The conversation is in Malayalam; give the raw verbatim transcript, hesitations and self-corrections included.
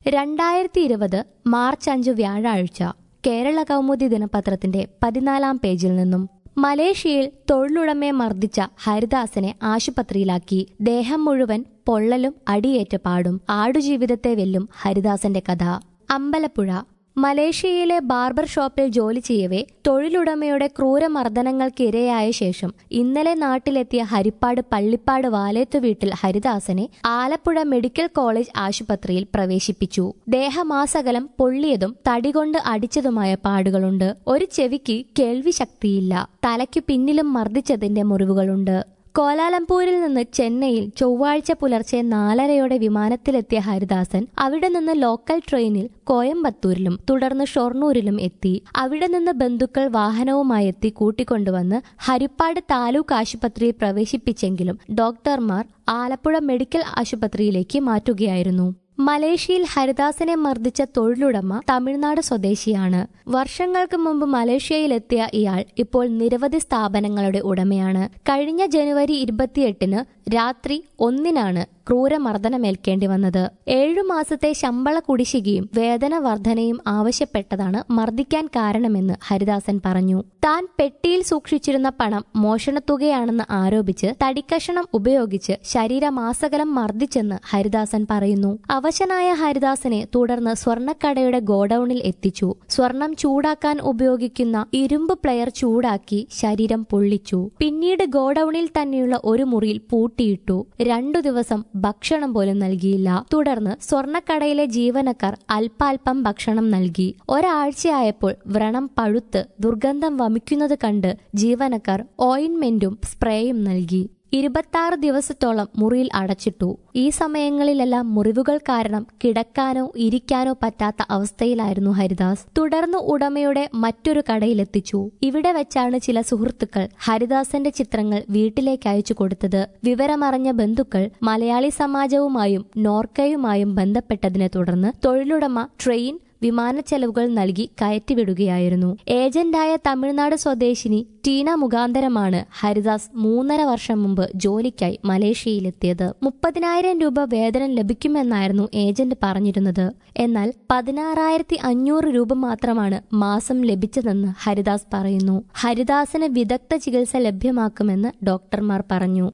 രണ്ടായിരത്തി ഇരുപത് മാർച്ച് അഞ്ച് വ്യാഴാഴ്ച കേരള കൗമുദി ദിനപത്രത്തിന്റെ പതിനാലാം പേജിൽ നിന്നും മലേഷ്യയിൽ തൊഴിലുടമയെ മർദ്ദിച്ച ഹരിദാസനെ ആശുപത്രിയിലാക്കി. ദേഹം മുഴുവൻ പൊള്ളലും അടിയേറ്റ പാടും. ആടുജീവിതത്തെ വെല്ലും ഹരിദാസന്റെ കഥ. അമ്പലപ്പുഴ. മലേഷ്യയിലെ ബാർബർ ഷോപ്പിൽ ജോലി ചെയ്യവേ തൊഴിലുടമയുടെ ക്രൂരമർദ്ദനങ്ങൾക്ക് ഇരയായ ശേഷം ഇന്നലെ നാട്ടിലെത്തിയ ഹരിപ്പാട് പള്ളിപ്പാട് വാലേത്തു വീട്ടിൽ ഹരിദാസനെ ആലപ്പുഴ മെഡിക്കൽ കോളേജ് ആശുപത്രിയിൽ പ്രവേശിപ്പിച്ചു. ദേഹമാസകലം പൊള്ളിയതും തടികൊണ്ട് അടിച്ചതുമായ പാടുകളുണ്ട്. ഒരു ചെവിക്ക് കേൾവി ശക്തിയില്ല. തലയ്ക്കു പിന്നിലും മർദ്ദിച്ചതിന്റെ മുറിവുകളുണ്ട്. കോലാലംപൂരിൽ നിന്ന് ചെന്നൈയിൽ ചൊവ്വാഴ്ച പുലർച്ചെ നാലരയോടെ വിമാനത്തിലെത്തിയ ഹരിദാസൻ അവിടെ നിന്ന് ലോക്കൽ ട്രെയിനിൽ കോയമ്പത്തൂരിലും തുടർന്ന് ഷൊർണൂരിലും എത്തി. അവിടെ നിന്ന് ബന്ധുക്കൾ വാഹനവുമായി എത്തി കൂട്ടിക്കൊണ്ടുവന്ന് ഹരിപ്പാട് താലൂക്ക് ആശുപത്രിയിൽ പ്രവേശിപ്പിച്ചെങ്കിലും ഡോക്ടർമാർ ആലപ്പുഴ മെഡിക്കൽ ആശുപത്രിയിലേക്ക് മാറ്റുകയായിരുന്നു. മലേഷ്യയിൽ ഹരിദാസനെ മർദ്ദിച്ച തൊഴിലുടമ തമിഴ്നാട് സ്വദേശിയാണ്. വർഷങ്ങൾക്ക് മുമ്പ് മലേഷ്യയിലെത്തിയ ഇയാൾ ഇപ്പോൾ നിരവധി സ്ഥാപനങ്ങളുടെ ഉടമയാണ്. കഴിഞ്ഞ ജനുവരി ഇരുപത്തിയെട്ടിന് രാത്രി ഒന്നിനാണ് ക്രൂരമർദ്ദനമേൽക്കേണ്ടി വന്നത്. ഏഴു മാസത്തെ ശമ്പള കുടിശ്ശികയും വേതന വർധനയും ആവശ്യപ്പെട്ടതാണ് മർദ്ദിക്കാൻ കാരണമെന്ന് ഹരിദാസൻ പറഞ്ഞു. താൻ പെട്ടിയിൽ സൂക്ഷിച്ചിരുന്ന പണം മോഷണത്തുകയാണെന്ന് ആരോപിച്ച് തടിക്കഷണം ഉപയോഗിച്ച് ശരീരമാസകലം മർദ്ദിച്ചെന്ന് ഹരിദാസൻ പറയുന്നു. അവശനായ ഹരിദാസനെ തുടർന്ന് സ്വർണ്ണക്കടയുടെ ഗോഡൌണിൽ എത്തിച്ചു. സ്വർണം ചൂടാക്കാൻ ഉപയോഗിക്കുന്ന ഇരുമ്പ് പ്ലെയർ ചൂടാക്കി ശരീരം പൊള്ളിച്ചു. പിന്നീട് ഗോഡൌണിൽ തന്നെയുള്ള ഒരു മുറിയിൽ പൂട്ടിയിട്ടു. രണ്ടു ദിവസം ഭക്ഷണം പോലും നൽകിയില്ല. തുടർന്ന് സ്വർണ്ണക്കടയിലെ ജീവനക്കാർ അല്പാൽപം ഭക്ഷണം നൽകി. ഒരാഴ്ചയായപ്പോൾ വ്രണം പഴുത്ത് ദുർഗന്ധം വമിക്കുന്നത് കണ്ട് ജീവനക്കാർ ഓയിന്റ്മെന്റും സ്പ്രേയും നൽകി. ഇരുപത്താറ് ദിവസത്തോളം മുറിയിൽ അടച്ചിട്ടു. ഈ സമയങ്ങളിലെല്ലാം മുറിവുകൾ കാരണം കിടക്കാനോ ഇരിക്കാനോ പറ്റാത്ത അവസ്ഥയിലായിരുന്നു ഹരിദാസ്. തുടർന്ന് ഉടമയുടെ മറ്റൊരു കടയിലെത്തിച്ചു. ഇവിടെ വെച്ചാണ് ചില സുഹൃത്തുക്കൾ ഹരിദാസന്റെ ചിത്രങ്ങൾ വീട്ടിലേക്ക് അയച്ചു കൊടുത്തത്. വിവരമറിഞ്ഞ ബന്ധുക്കൾ മലയാളി സമാജവുമായും നോർക്കയുമായും ബന്ധപ്പെട്ടതിനെ തുടർന്ന് തൊഴിലുടമ ട്രെയിൻ വിമാന ചെലവുകൾ നൽകി കയറ്റിവിടുകയായിരുന്നു. ഏജന്റായ തമിഴ്നാട് സ്വദേശിനി ടീന മുഖാന്തരമാണ് ഹരിദാസ് മൂന്നര വർഷം മുമ്പ് ജോലിക്കായി മലേഷ്യയിലെത്തിയത്. മുപ്പതിനായിരം രൂപ വേതനം ലഭിക്കുമെന്നായിരുന്നു ഏജന്റ് പറഞ്ഞിരുന്നത്. എന്നാൽ പതിനാറായിരത്തി അഞ്ഞൂറ് രൂപ മാത്രമാണ് മാസം ലഭിച്ചതെന്ന് ഹരിദാസ് പറയുന്നു. ഹരിദാസിന് വിദഗ്ധ ചികിത്സ ലഭ്യമാക്കുമെന്ന് ഡോക്ടർമാർ പറഞ്ഞു.